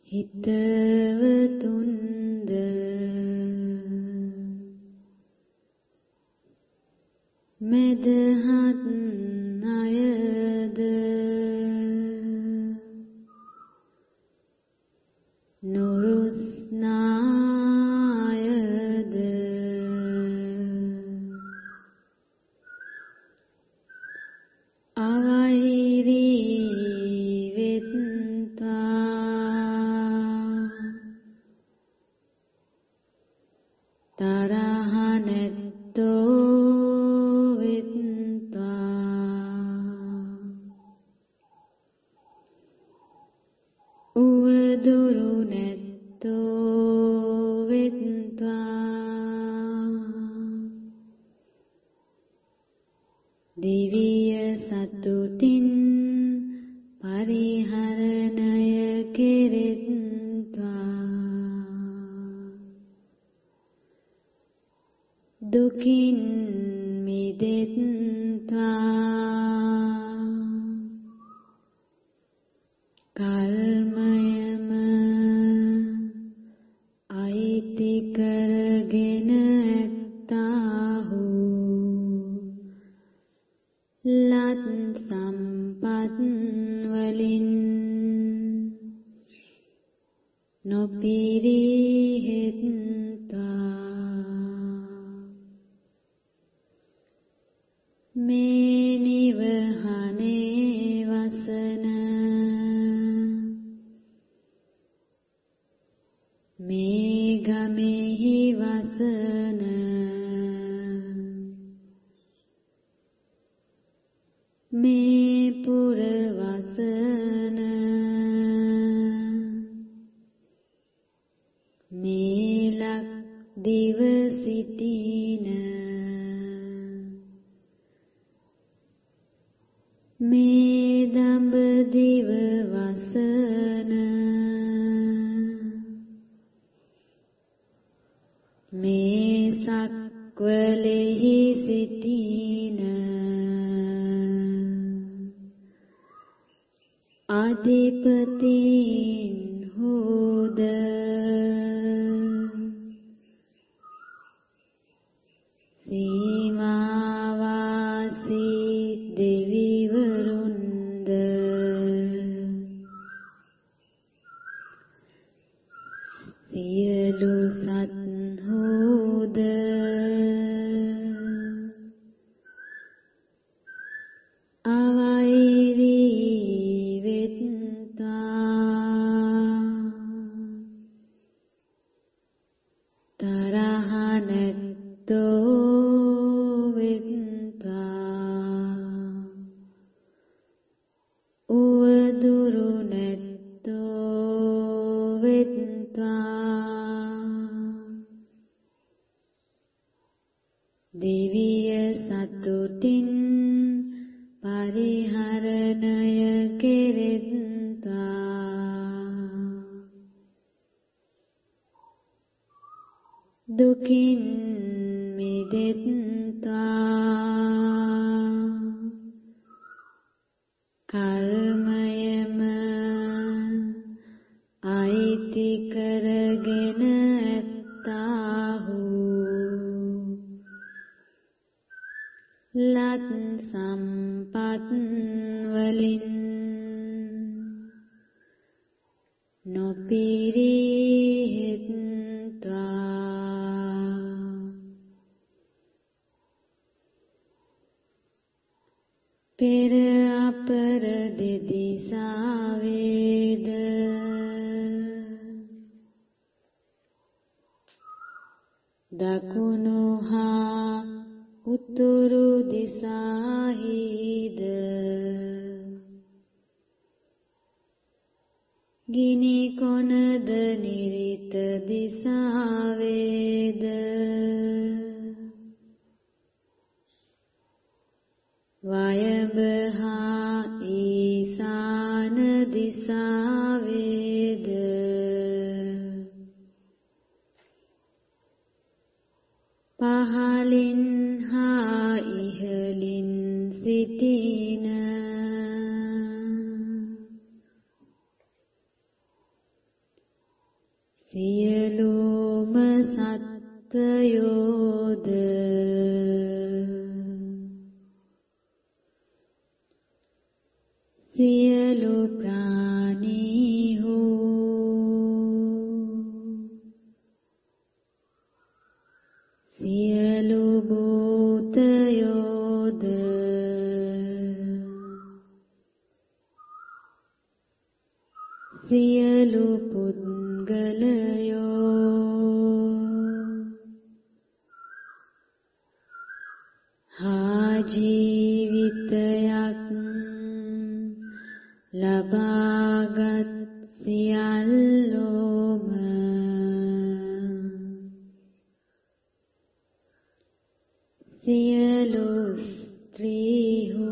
හිතවතුන්ද මෙදහත් අයද නුරුස්නායද අවෛරී වෙත්වා තරහ නැත්තෝ උවදුරු නැත්තෝ වෙත්වා දිවිය සතුටින් පරිහරණය කෙරෙත්වා දුකින් මිදෙත්වා කල්මයම අයිති කරගෙන ඇත්තාහු ලත් සම්පත් වලින් නොපිරිහෙත්වා මේ නිවහනේ වසන මේ ගමෙහි වසන මේ පුර වසන මේ ලක්දිව සිටින මේ දඹදිව වසන මේ සක්වලෙහි සිටින අධිපතීන් හෝද සීමාවාසී දෙවිවරුන්ද සියලු සත්හෝද අවෛරී වෙත්වා තරහ නැත්තෝ වෙත්වා උවදුරු නැත්තෝ වෙත්වා දිවිය සතුටින් පරිහරණය කෙරෙත්වා දුකින් මිදෙත්වා කල්මයම අයිති කරගෙන ඇත්තාහු ලත් සම්පත් වලින් නොපිරිහෙත්වා පෙර අපර දෙදිසාවේද දකුණු හා උතුරු දිසාහිද ගිනි කොනද නිරිත දිසාවේද වයඹ හා ඊසාන දිසාවේද පහලින් හා ඉහලින් සිටින සියලුම සත්ත්වයෝද සියලු ප්‍රාණීහු සියලු භූතයෝද සියලු පුද්ගලයෝ හා ජීවිතයක් ලබාගත් සියල්ලෝම සියලු ස්ත්‍රීහු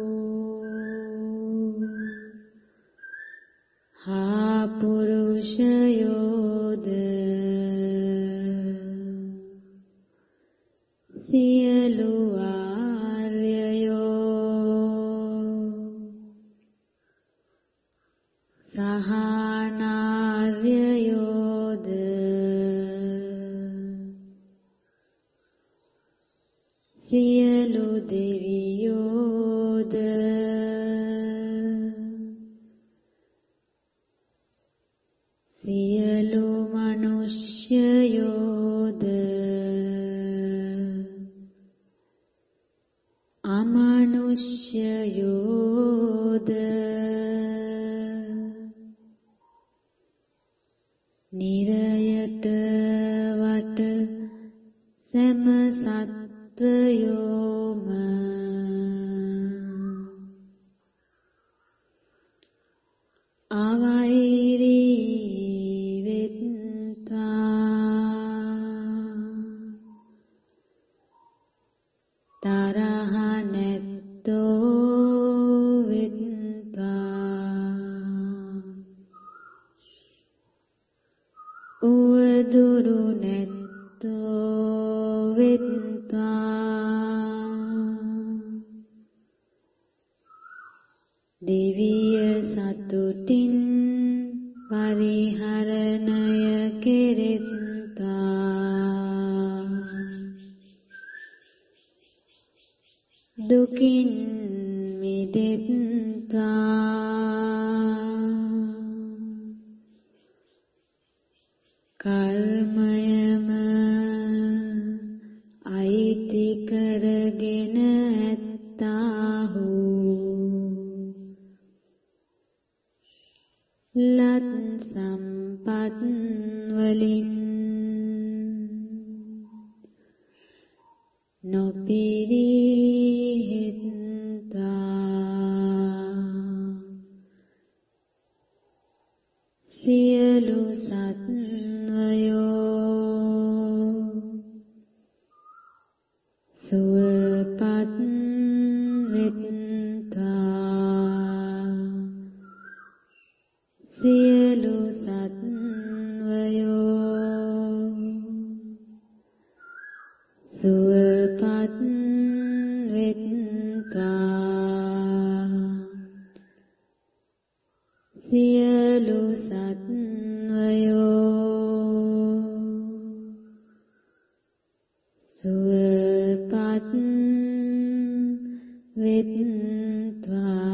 හා පුරුෂයෝද සියලු ආර්යයෝ සහනාර්යයෝද සියලු දෙවියෝද සියලු මනුෂ්‍යයෝද අමනුෂ්‍යයෝද නිරයට වට සෑම සත්වයෝම අවෛරී වෙත්තා තරහ නැත්තෝ වෙත්තා උවදුරු නැත්තෝ වෙත්තා දිව්‍ය සතුටින් පරිහරණය කෙරෙත්තා දුකින් මිදෙත්තා කර්මයම අයිති කරගෙන ඇත්තාහු ලත් සම්පත් වලින් නොපිරිහෙත්තා සියලු සත්වයෝ සුවපත් වෙත්තා සියලු සත්වයෝ සුවපත් වෙත්තා සියලු සත්වයෝ සුවපත් වෙත්වා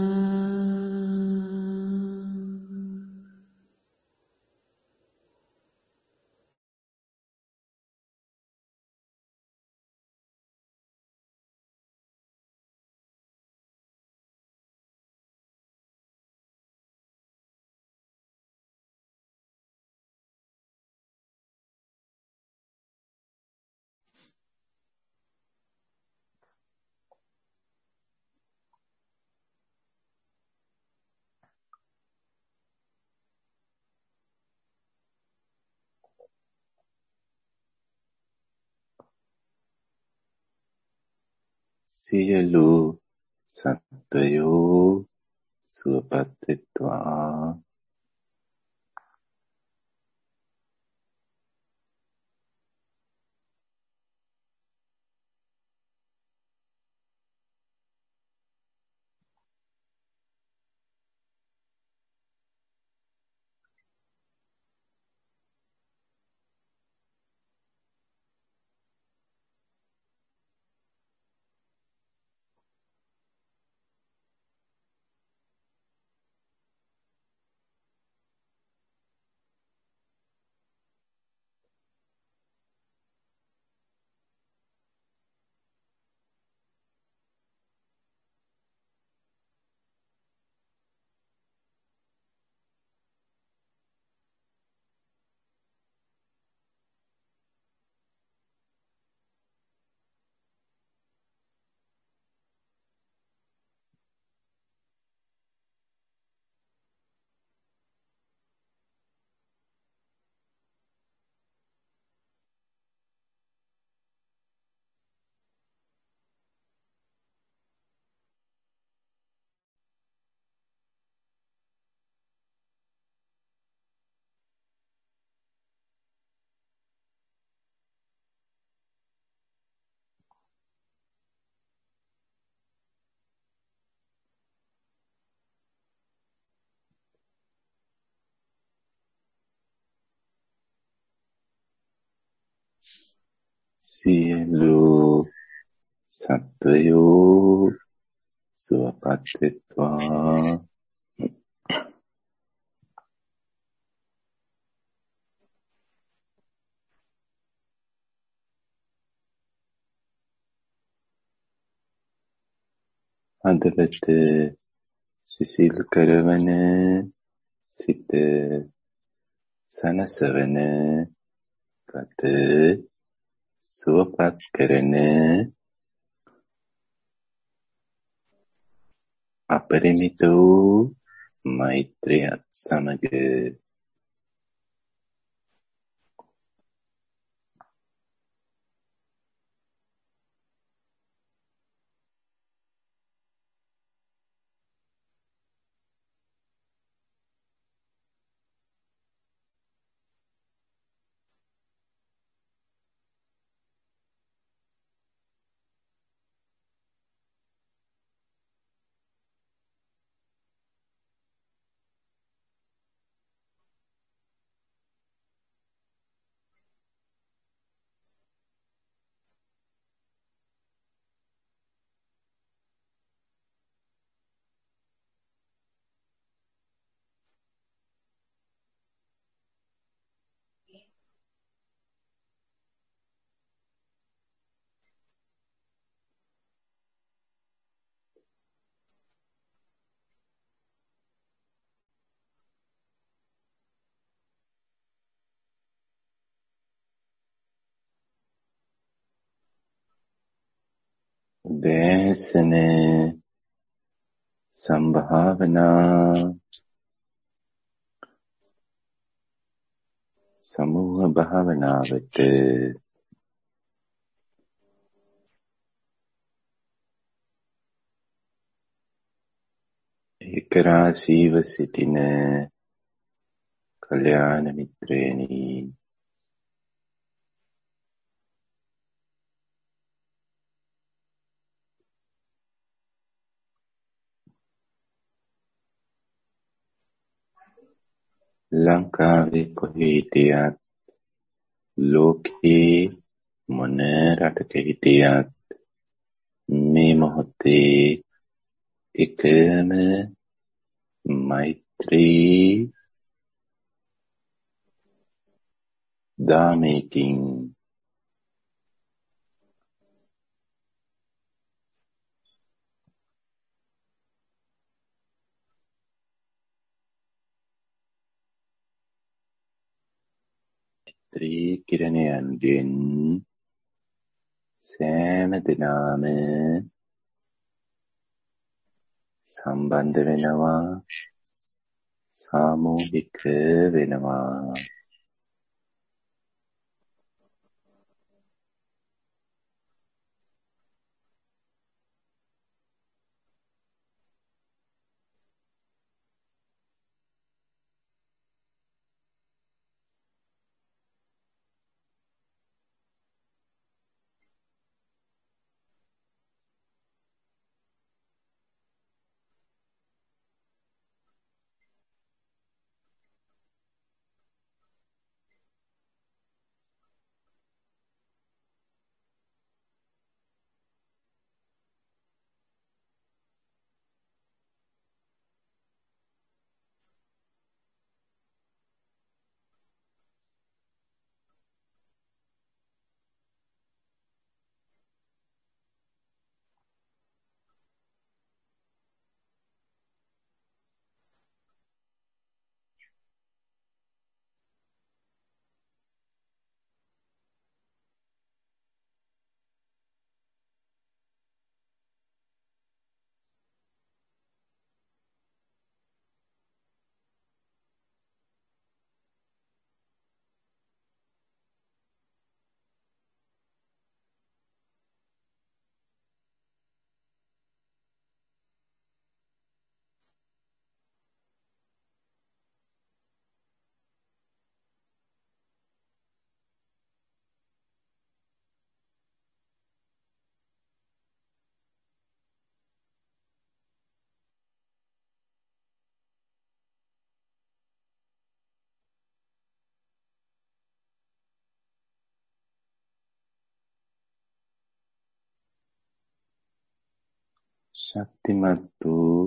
සියලු සත්වයෝ සුවපත් වෙත්වා සියලු සත්වයෝ සුවපත් වෙත්වා. හදවත සිසිල් කරවන, සිත සනසවන, කත සුවපත් කරන අපරිමිත වූ මෛත්‍රියත් සමග උදෑසන සම්භාවනා සමූහ භාවනාවට ඒකරාශීව සිටින කල්‍යාණ මිත්‍රයනි, ලංකාවේ කොහේ හිටියත්, ලෝකේ මොන රටක හිටියත් මේ මොහොතේ එකම මෛත්‍රී දාමයකින් මෛත්‍රී කිරණයන්ගෙන් සෑම දිනම සම්බන්ධ වෙනවා, සාමූහික වෙනවා. ශක්තිමත් වූ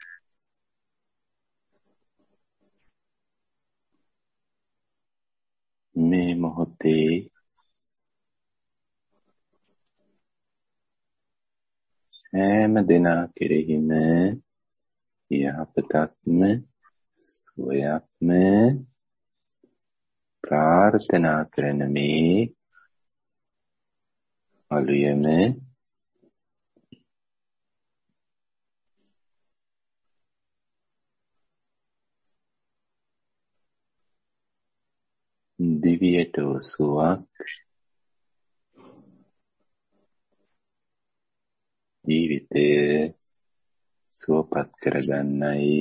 මේ මොහොතේ සෑම දෙනා කෙරෙහිම යහපතක්ම සුවයක්ම ප්‍රාර්ථනා කරන මේ අලුයම දිවියට ඔසුවක් ජීවිතය සුවපත් කරගන්නයි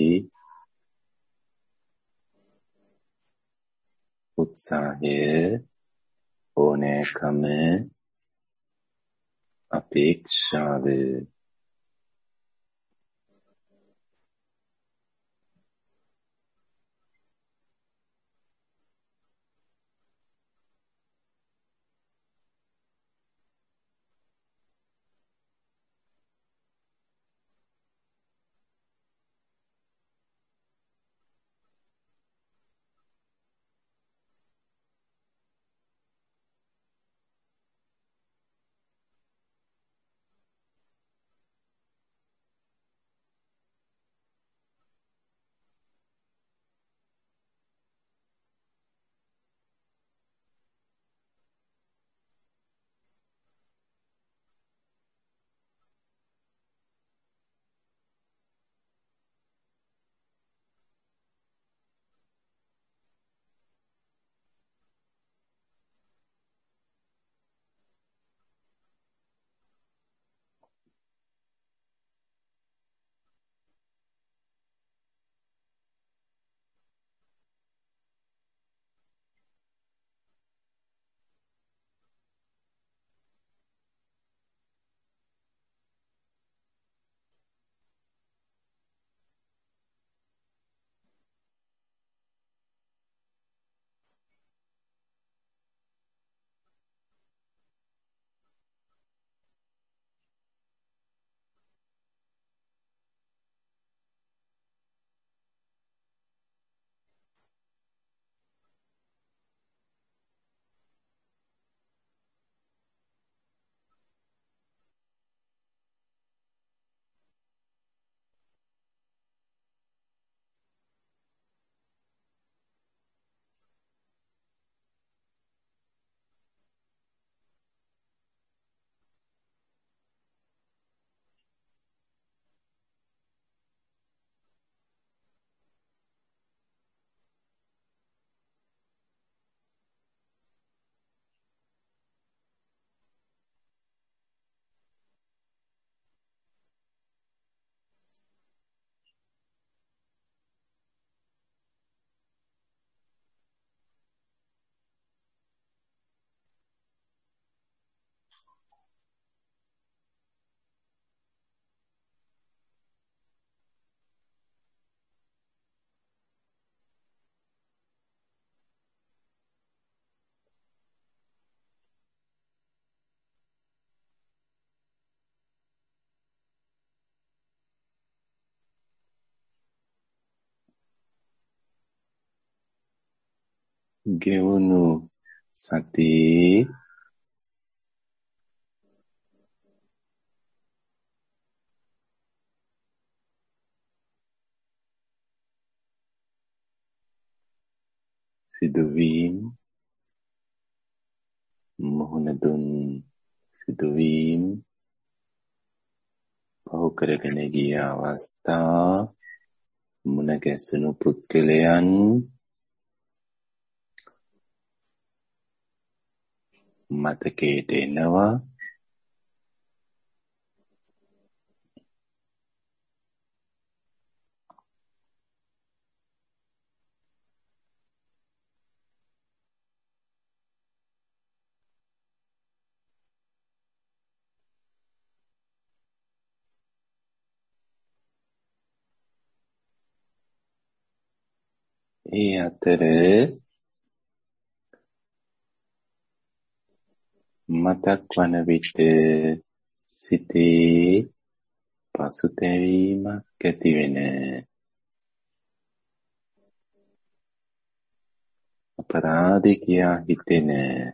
උත්සාහය ඕනෑකම අපේක්ෂාව ගෙවුණු සතියේ සිදුවීම් මුහුණ දුන් සිදුවීම් පහු කරගෙන ගිය අවස්ථා මුණ ගැසුණු පුද්ගලයන් මතකයට එනවා ඒ අතර මතක් වන විට සිතේ පසුතැවීමක් ඇතිවෙන අපරාධ කියා හිතෙන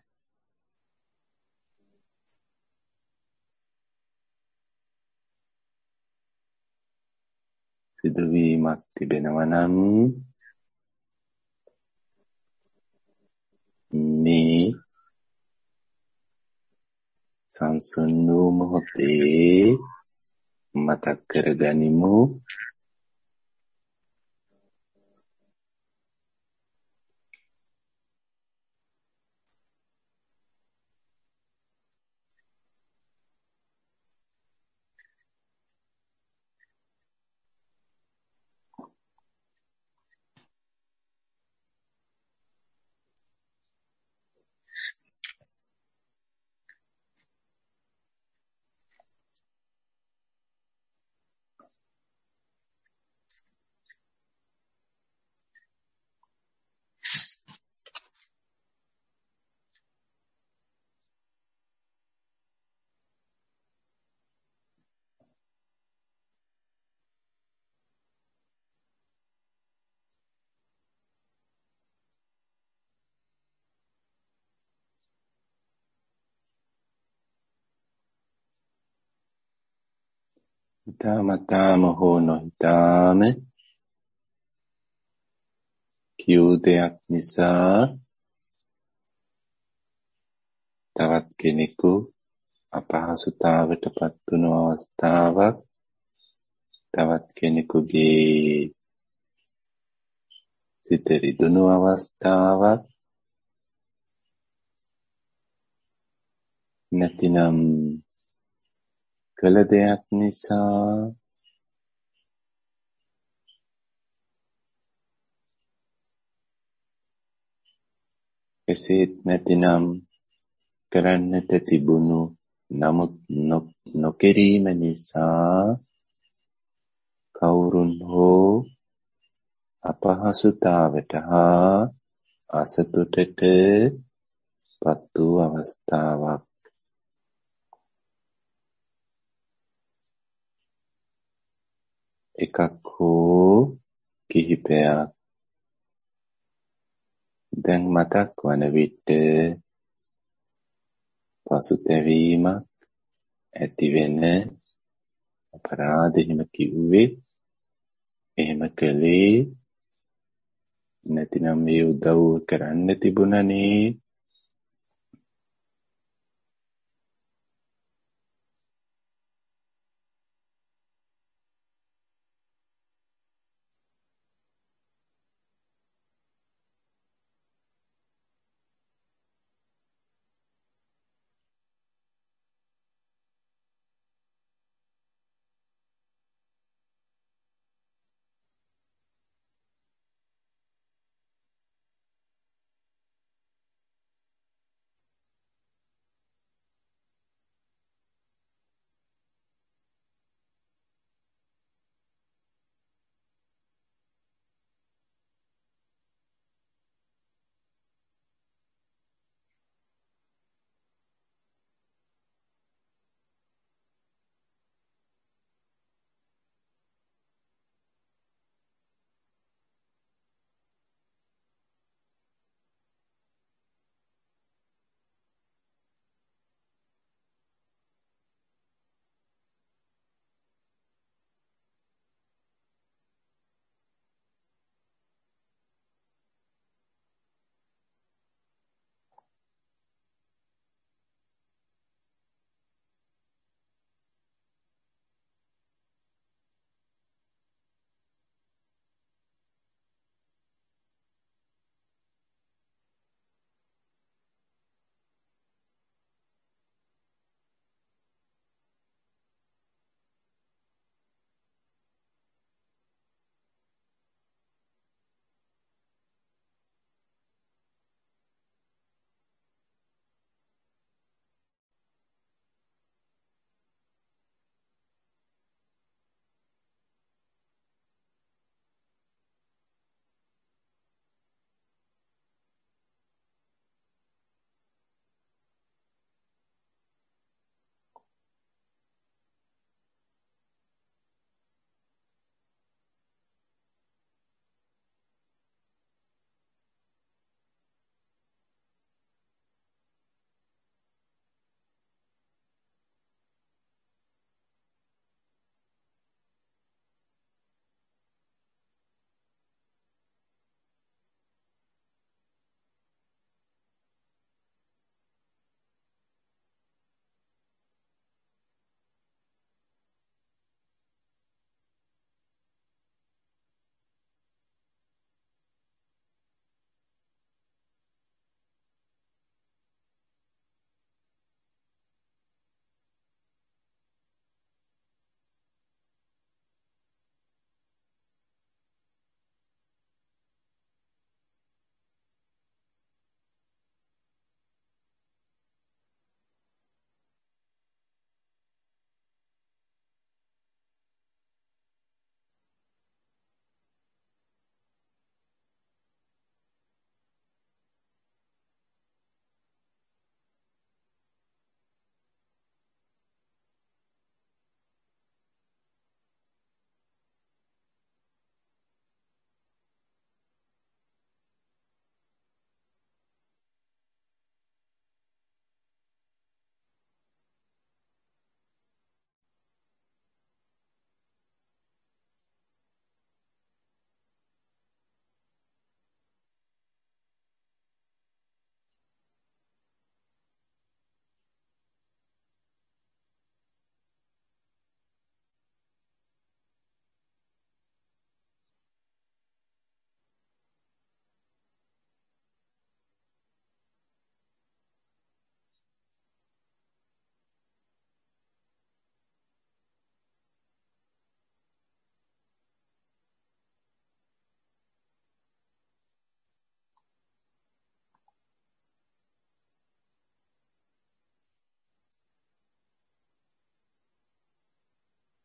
සිදුවීමක් තිබෙනවා නම් මේ සංසුන් වූ මොහොතේ මතක් කරගනිමු. හිතාමතාම හෝ නොහිතාම කියූ දෙයක් නිසා තවත් කෙනෙකු අපහසුතාවට පත්වුණු අවස්ථාවක්, තවත් කෙනෙකුගේ සිත රිදුණු අවස්ථාවක්, නැතිනම් කළ දෙයක් නිසා එසේත් නැතිනම් කරන්නට තිබුණු නමුත් නොකිරීම නිසා කවුරුන් හෝ අපහසුතාවට හා අසතුටට පත් වූ අවස්ථාවක්. එකක් හෝ කිහිපයක් දැන් මතක් වන විට පසුතැවීමක් ඇතිවෙන අපරාධ එහෙම කිව්වේ, එහෙම කළේ නැතිනම් මේ උදව් කරන්න තිබුණනේ,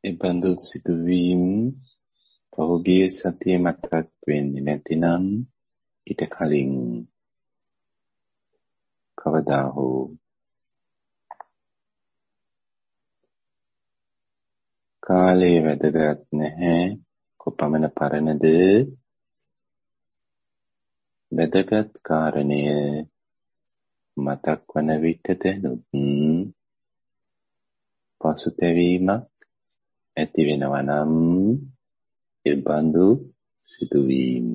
ඒ බඳු සිදුවීම් පහුගිය සතියේ මතක් වෙන්නේ නැතිනම් ඊට කලින් කවදා හෝ කාලය වැදගත් නැහැ කොපමණ පරණද වැදගත් කාරණය මතක් වන විට දැනුත් පසුතැවීමක් ඇති වෙනවා නම් ඒ බඳු සිදුවීම්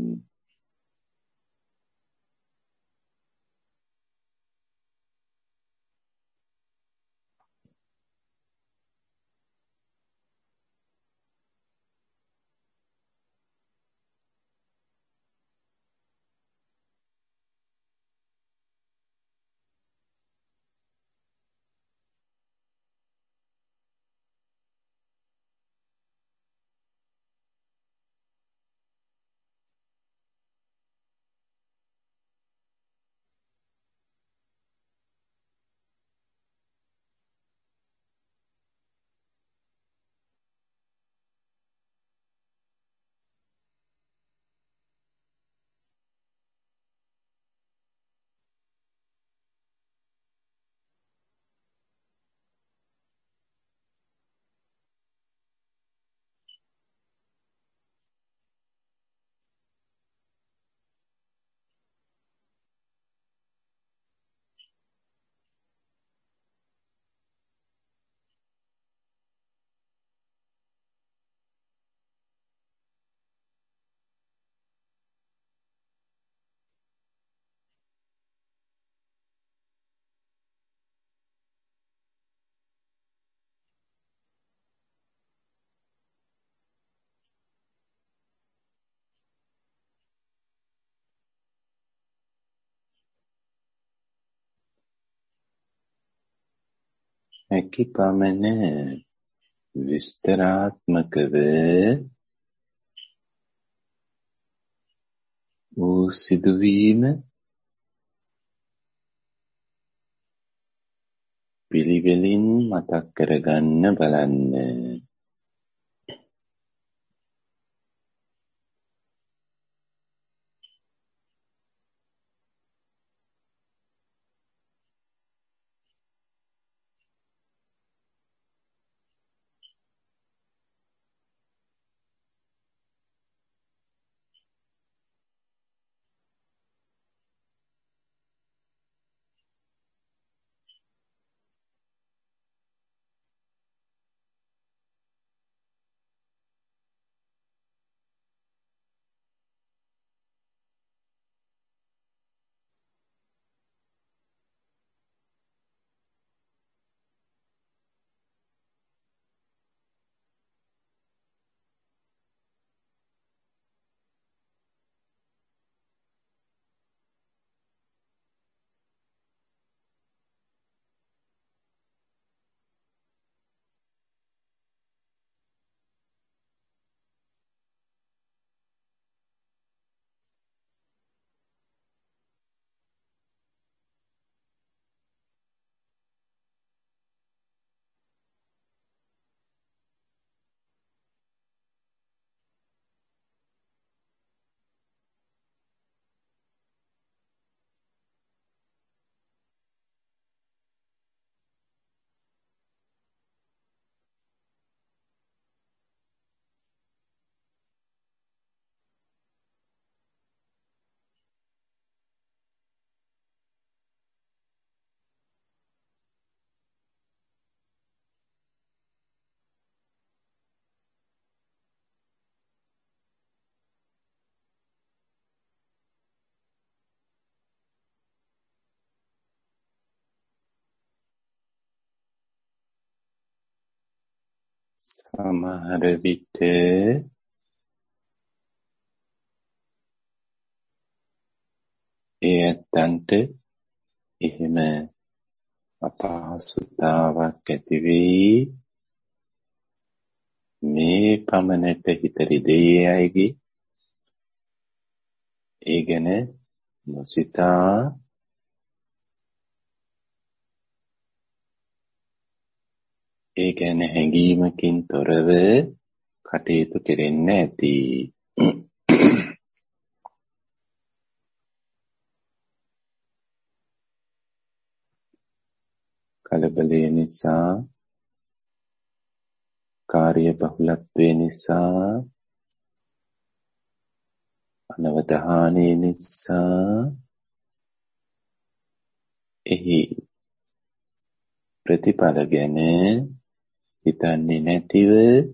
හැකි පමණ විස්තරාත්මකව වූ සිදුවීම පිළිවෙලින් මතක් කරගන්න බලන්න. සමහර විට ඇත්තන්ට එහෙම අපහසුතාවක් ඇති වෙයි මේ පමණට හිත රිදෙයි අයගේ ඒ ගැන නොසිතා ඒ ගැන හැඟීමකින් තොරව කටයුතු කෙරෙන්න ඇති. කලබලය නිසා, කාර්ය බහුලත්වය නිසා, අනවධානය නිසා එහි ප්‍රතිඵල ගැන හිතන්නේ නැතිව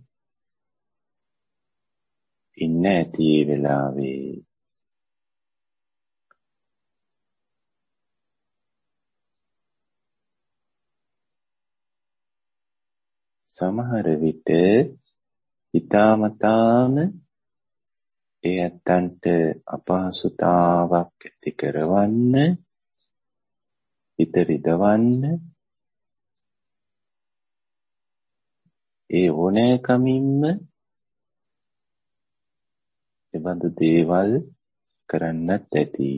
ඉන්න ඇති ඒ වෙලාවේ. සමහර විට හිතාමතාම ඒ ඇත්තන්ට අපහසුතාවක් ඇති කරවන්න, හිත රිදවන්න, ඒ ඕනෑකමින්ම එබඳු දේවල් කරන්නත් ඇති.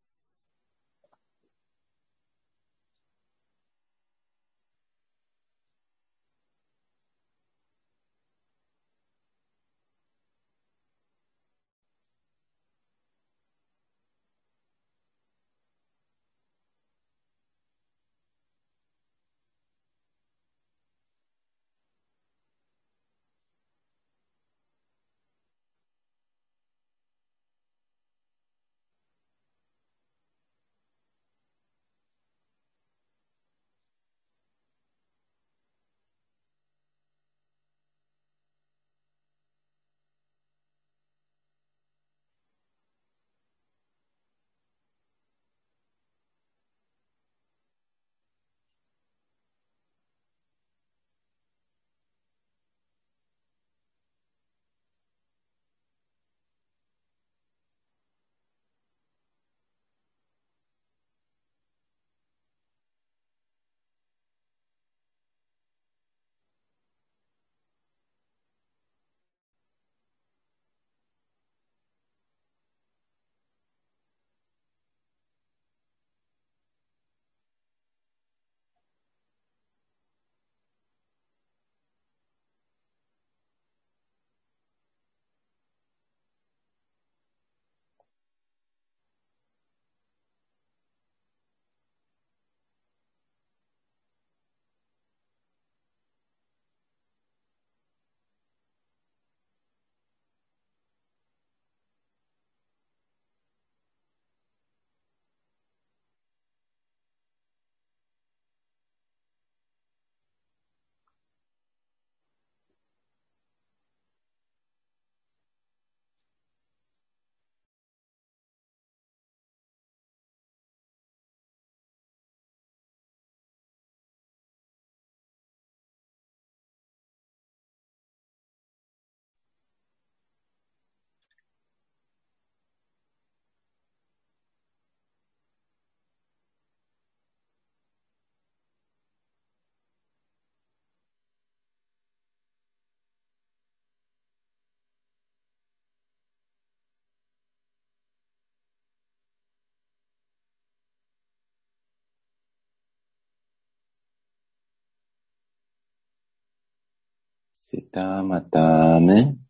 සිතාමතාම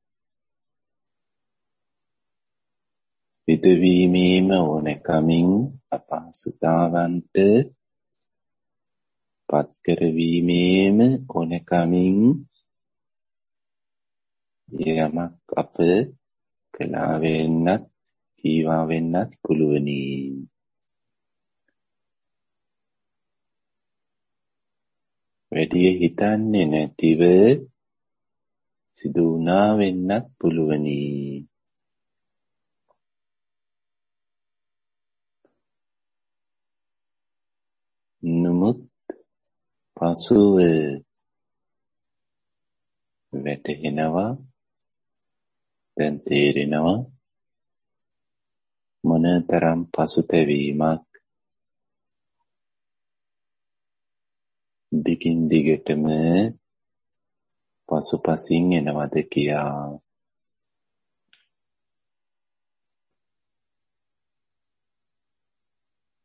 විදවීමේම ඕනෑකමින් අපහසුතාවන්ට පත්කරවීමේම ඕනෑකමින් යමක් අප කළා වෙන්නත් කීවා වෙන්නත් පුළුවනි. වැඩිය හිතන්නේ නැතිව සිදු වුණා වෙන්නත් පුළුවනි. නමුත් පසුව වැටහෙනවා, දැන් තේරෙනවා මොනතරම් පසුතැවීමක් දිගින් දිගටම පසුපසින් එනවද කියා.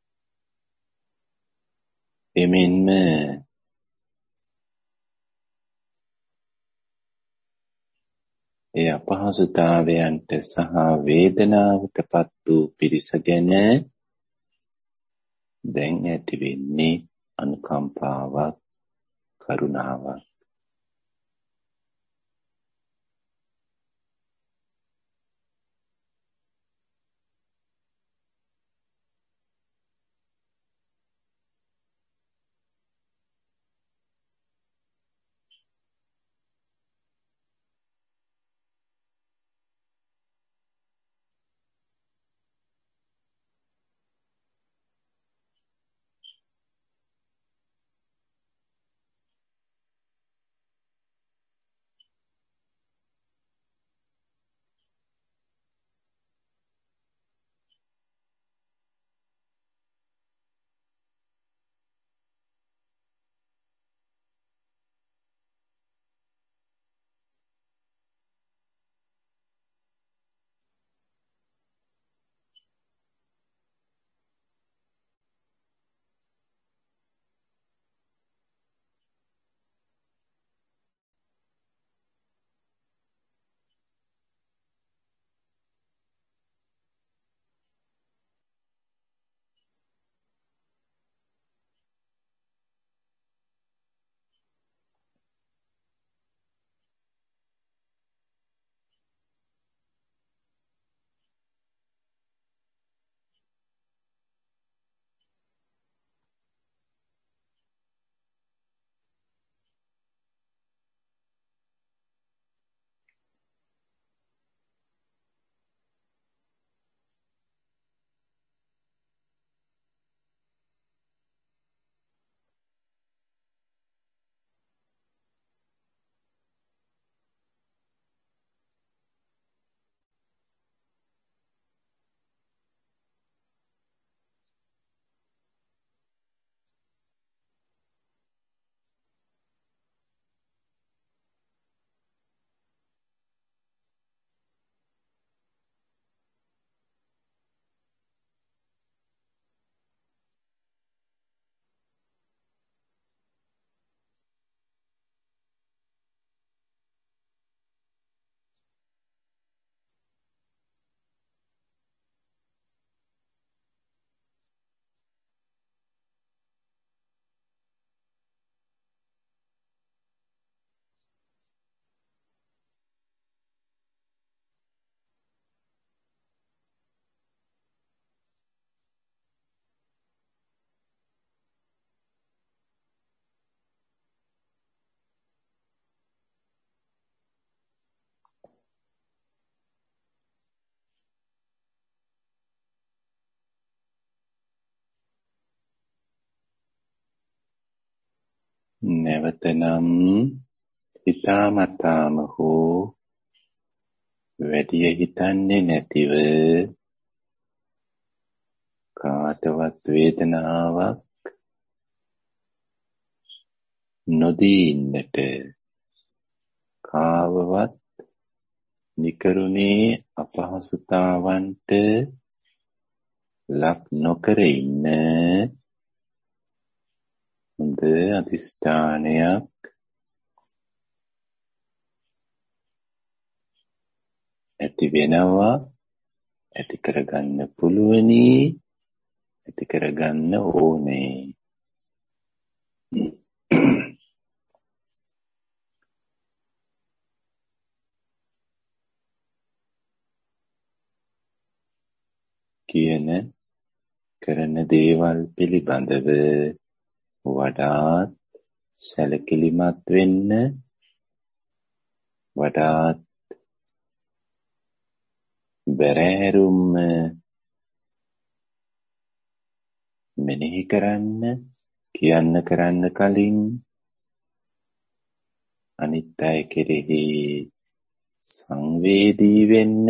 එමෙන්ම අපහසුතාවයන්ට සහ වේදනාවටපත් වූ පිරිස ගැන දැන් ඇති වෙන්නේ අනුකම්පාවක්, කරුණාවක්. නැවතනම් හිතාමතාම හෝ වැඩි හිතන්නේ නැතිව කාටවත් වේදනාවක් නොදී ඉන්නට, කාවවත් නිකරුණේ අපහසුතාවන්ට ලක් නොකර ඉන්න හොඳ අධිෂ්ඨානයක් ඇති වෙනවා, ඇති කරගන්න පුළුවනි, ඇති කරගන්න ඕනේ. කියන කරන දේවල් පිළිබඳව වඩාත් සැලකිලිමත් වෙන්න, වඩාත් බැරෑරුම්ම මෙනෙහි කරන්න, කියන්න කරන්න කලින් අනිත් අය කෙරෙහි සංවේදී වෙන්න,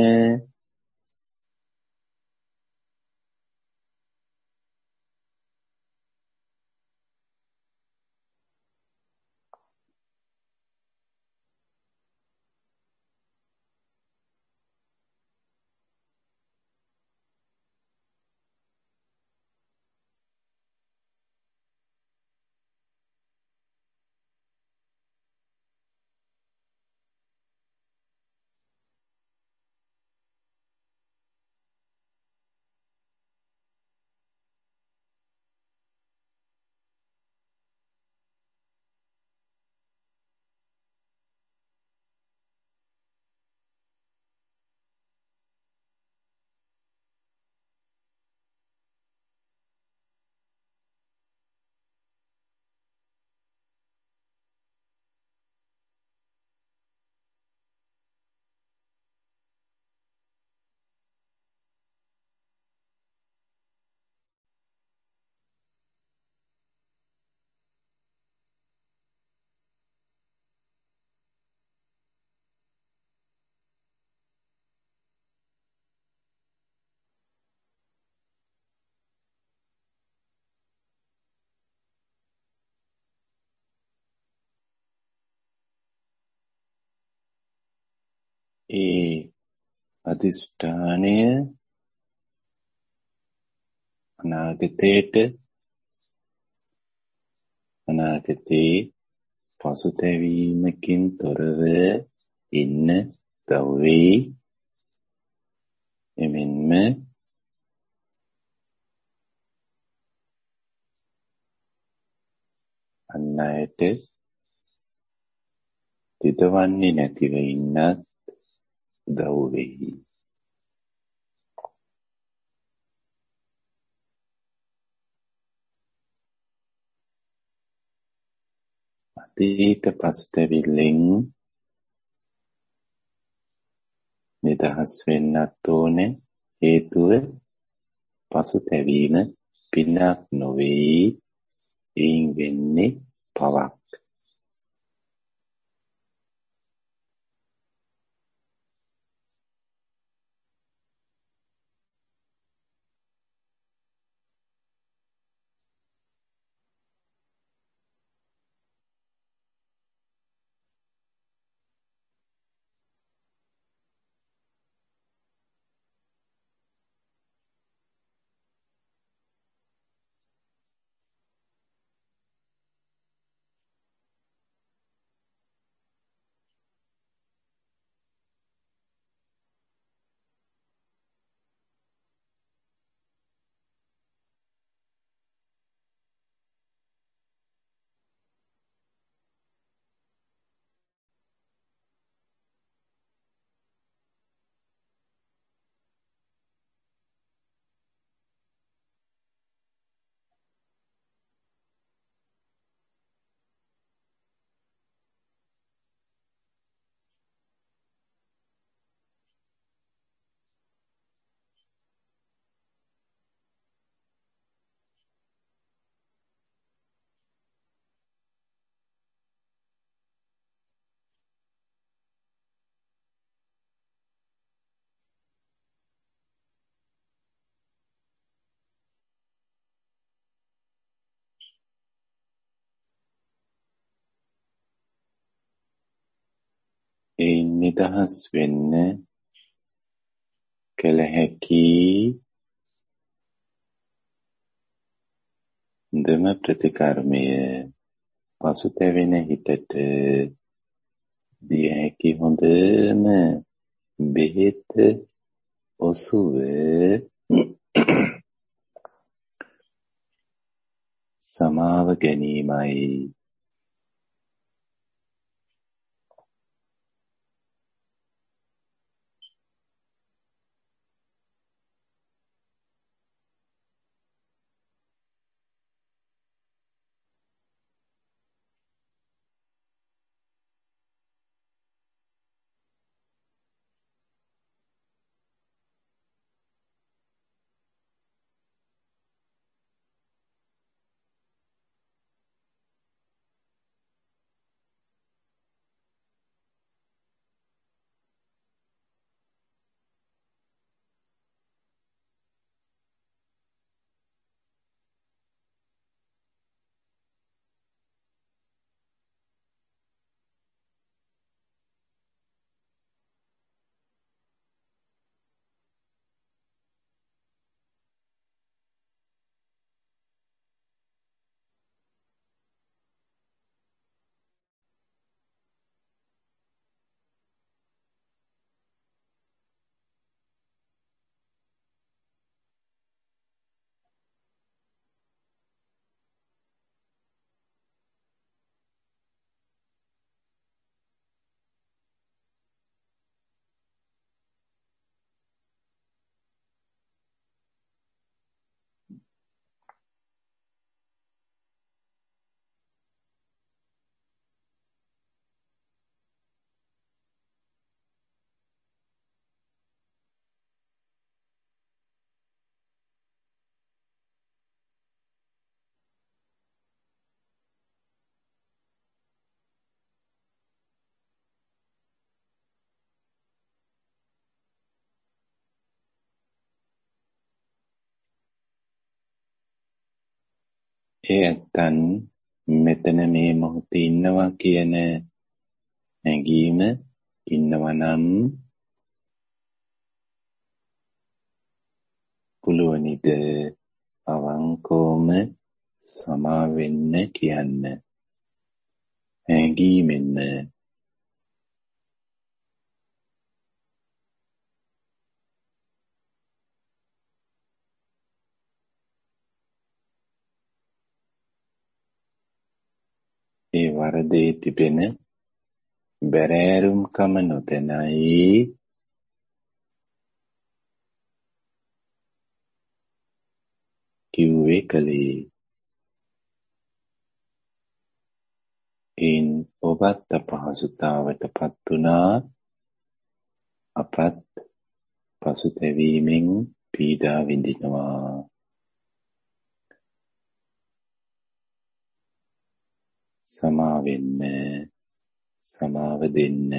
ඒ අදිෂ්ඨානය අනාගතේ පසුතැවීමකින් තොරව ඉන්න දවුවේ එමෙන්ම අන් අයට හිතවන්නේ නැතිව ඉන්නත් උදව් වෙයි. අතීත පසුතැවිල්ලෙන් නිදහස් වෙන්නත් ඕනේ. හේතුව පසුතැවීම පිනක් නොවේ, එයින් වෙන්නේ පවක්. එයින් නිදහස් වෙන්න කළ හැකි හොඳම ප්‍රතිකර්මය පසුතැවෙන හිතට දිය හැකි හොඳම බෙහෙත ඔසුව සමාව ගැනීමයි. ඒ ඇත්තන් මෙතන මේ මොහොතේ ඉන්නවා කියන හැඟීම ඉන්නවා නම් නේද අවංකවම සමා වෙන්න කියන්න හැඟීමෙන්ම ඒ වරදේ තිබෙන බැරෑරුම්කම නොදැනයි කිව්වේ කලේ. එයින් ඔබත් අපහසුතාවට පත් වුණා. අපත් පසුතැවීමෙන් පීඩා විඳිනවා. සමා වෙන්න, සමාව දෙන්න.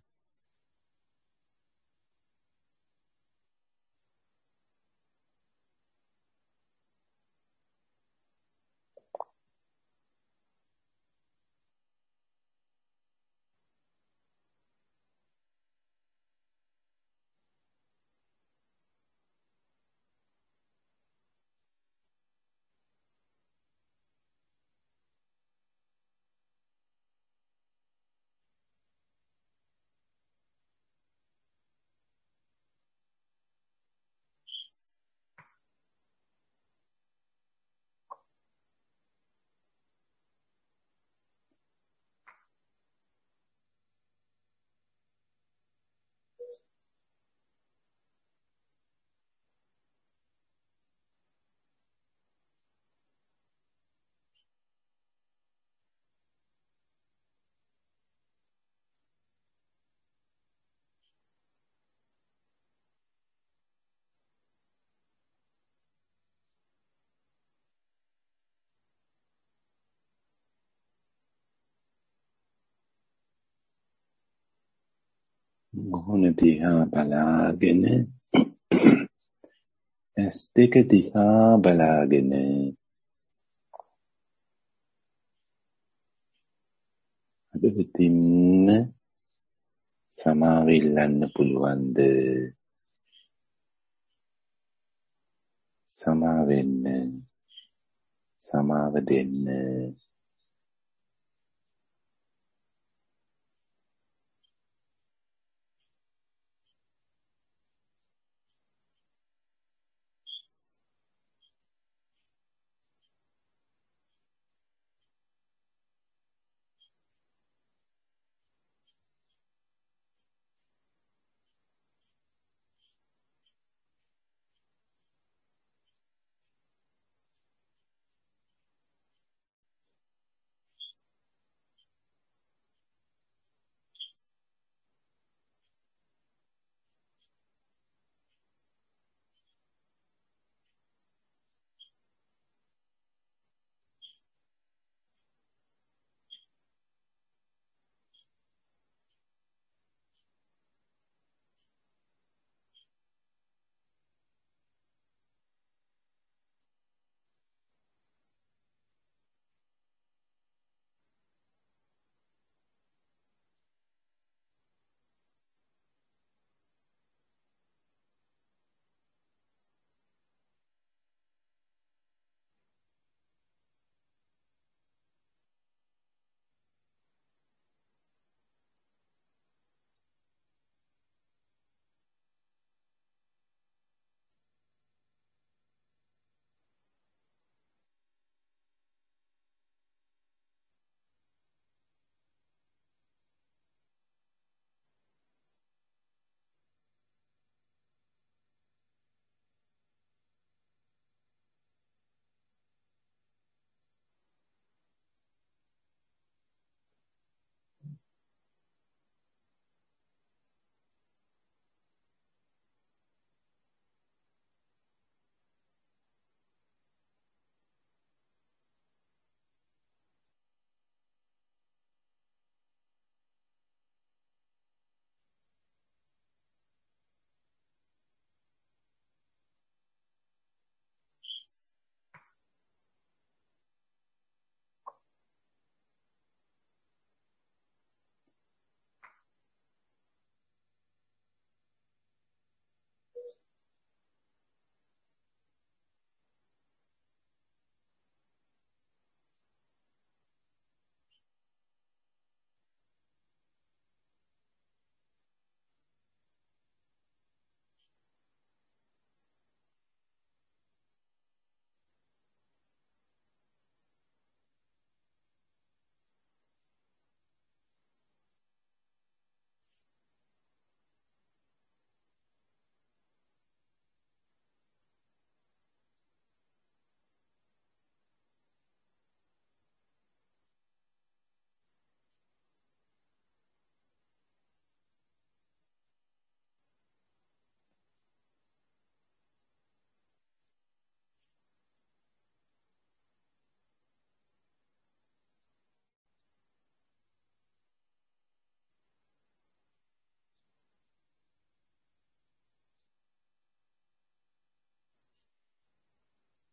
මුහුණ දිහා බලාගෙන ඇස් දෙක දිහා බලාගෙන හදවතින්ම සමාව ඉල්ලන්න පුළුවන්ද? සමා වෙන්න, සමාව දෙන්න.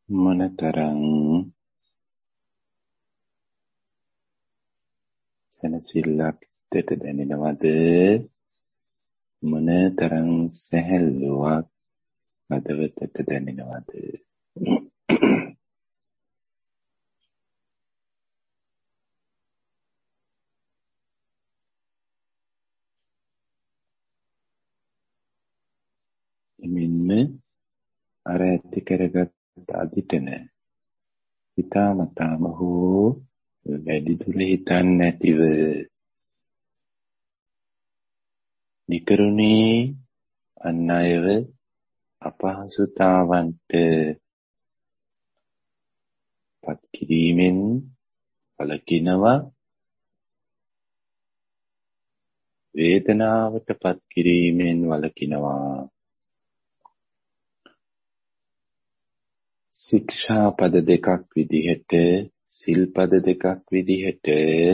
මොනතරම් සැනසෙල්ලක් දෙට දැනෙනවද? මොනතරම් සැහැල්ලුවක් හදවතට දැනෙනවද? එමින්ම අර ඇති කරගත් අදිටන හිතාමතාම හෝ වැඩිදුර හිතන්නේ නැතිව නිකරුණේ අන් අයව අපහසුතාවන්ට පත් කිරීමෙන් වළකිනවා, වේදනාවට පත් කිරීමෙන් වළකිනවා, ශික්ෂාපද දෙකක් විදිහට, සිල්පද දෙකක් විදිහට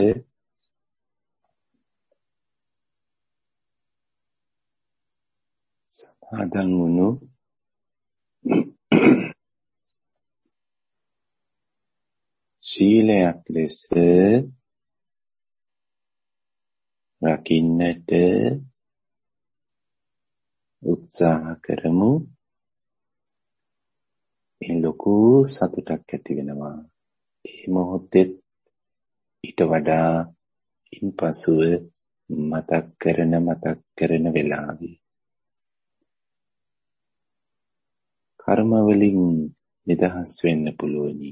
සමාදන් වුණු ශීලයක් ලෙස රකින්නට උත්සාහ කරමු. ඒ ලොකු සතුටක් ඇති වෙනවා. ඒ මොහොතේ ඊට වඩා ඉන්පසුව මතක් කරන වෙලාවේ කර්ම වලින් නිදහස් වෙන්න පුළුවනි.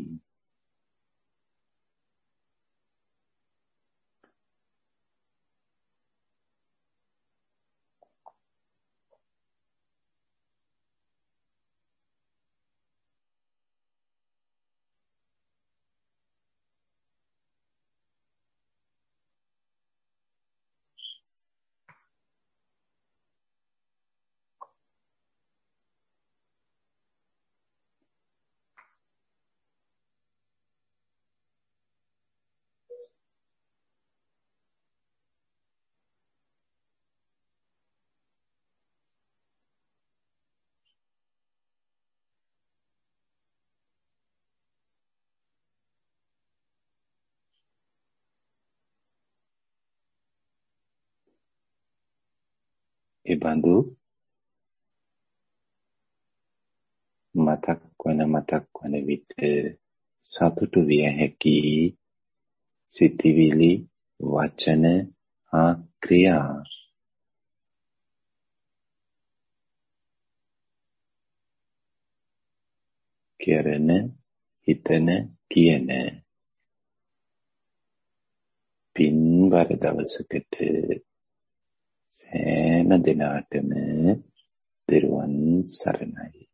ඒ බඳු මතක් වන විට සතුටු විය හැකි සිතිවිලි, වචන හා ක්‍රියා කරන, හිතන, කියන පින්වර දවසකට සෑම දිනාටම තෙරුවන් සරණයි.